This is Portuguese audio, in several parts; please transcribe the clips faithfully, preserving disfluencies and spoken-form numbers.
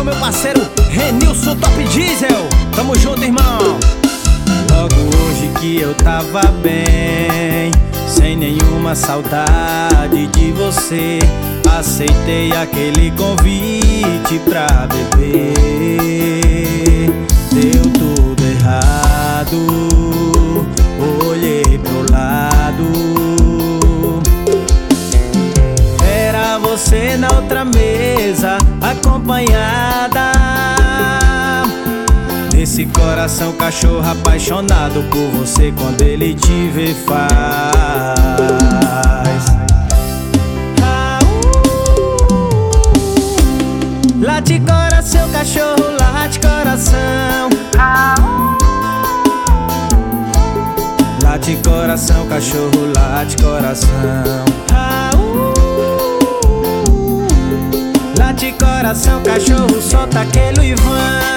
o meu parceiro Renilson Top Diesel. Tamo junto, irmão. Logo hoje que eu tava bem, sem nenhuma saudade de você, aceitei aquele convite pra beber. Deu tudo errado, olhei pro lado, era você na outra mesa, acompanhada desse coração cachorro apaixonado por você. Quando ele te vê faz ah, uh, late coração cachorro, late coração ah, uh, late coração cachorro, late coração ah, uh, late coração cachorro, solta aquele Ivan.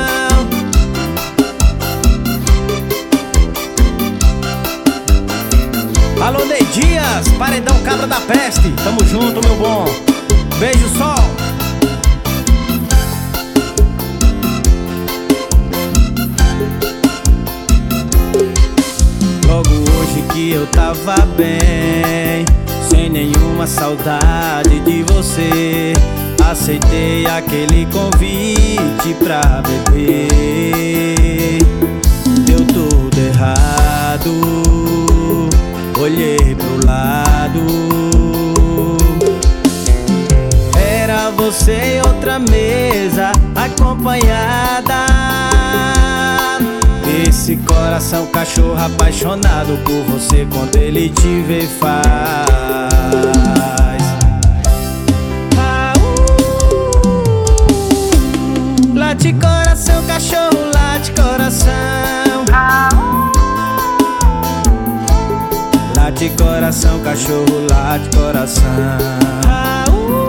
Alô, Ney Dias, paredão cabra da peste. Tamo junto, meu bom. Beijo, sol. Logo hoje que eu tava bem, sem nenhuma saudade de você, aceitei aquele convite pra beber. Deu tudo errado, olhei pro lado, era você em outra mesa, acompanhada desse coração cachorro apaixonado por você. Quando ele te vê faz ah, uh, late coração cachorro, late coração ah, uh, late coração cachorro, late coração ah, uh,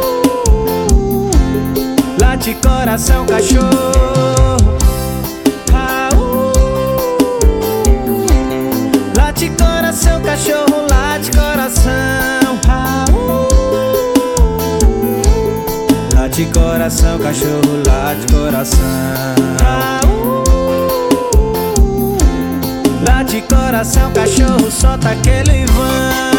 late coração cachorro ah, uh, late coração cachorro, late coração ah, uh, late coração cachorro, late coração ah, uh, late coração cachorro, solta aquele Ivan.